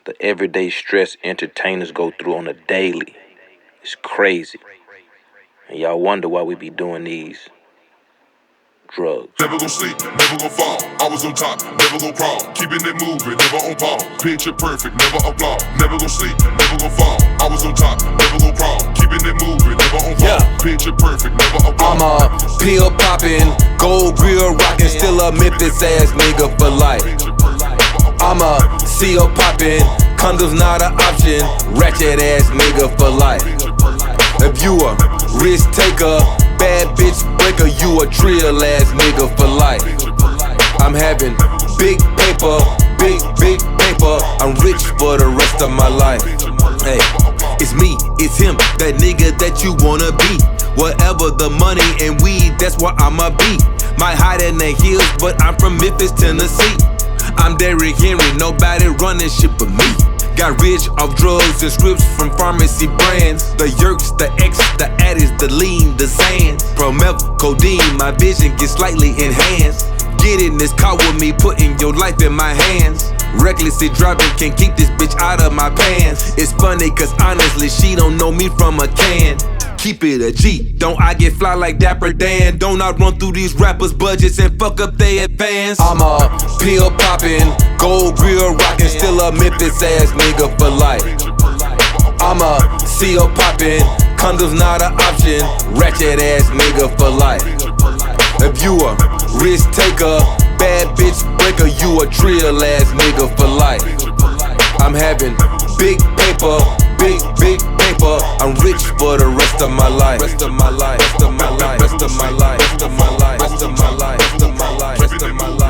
The everyday stress entertainers go through on a daily. It's crazy. And y'all wonder why we be doing these drugs. Never gon' sleep, never gon' fall. Always on top, never gon' crawl. Keeping it moving, never on pause. Picture perfect, never applaud. Never gon' sleep, never gon' fall. Always on top, never gon' crawl. Keeping it moving, never on pause. Picture perfect, never applaud. I'm a pill poppin', gold grill rockin', still a Memphis ass nigga for life. I'm a CO poppin', condoms not an option, ratchet ass nigga for life. If you a risk taker, bad bitch breaker, you a trill ass nigga for life. I'm having big paper, big paper. I'm rich for the rest of my life. Hey, it's me, it's him, that nigga that you wanna be. Whatever the money and weed, that's where I'ma be. Might hide in the hills, but I'm from Memphis, Tennessee. I'm Derrick Henry, nobody running shit but me. Got rich off drugs and scripts from pharmacy brands. The Yerks, the X, the Addies, the Lean, the Zans. Prometh, codeine, my vision gets slightly enhanced. Get in this car with me, putting your life in my hands. Recklessly driving, can't keep this bitch out of my pants. It's funny cause honestly, she don't know me from a can. Keep it a G, don't I get fly like Dapper Dan? Don't I run through these rappers' budgets and fuck up they advance? I'm a pill poppin', gold grill rockin', still a Memphis ass nigga for life. I'm a CO poppin', condoms not an option, ratchet ass nigga for life. If you a risk taker, bad bitch breaker, you a trill ass nigga for life. I'm having big paper, big paper. I'm rich for the rest of my life. Rest of my life, rest of my life, rest of my life, rest of my life, rest of my life, rest of my life, rest of my life.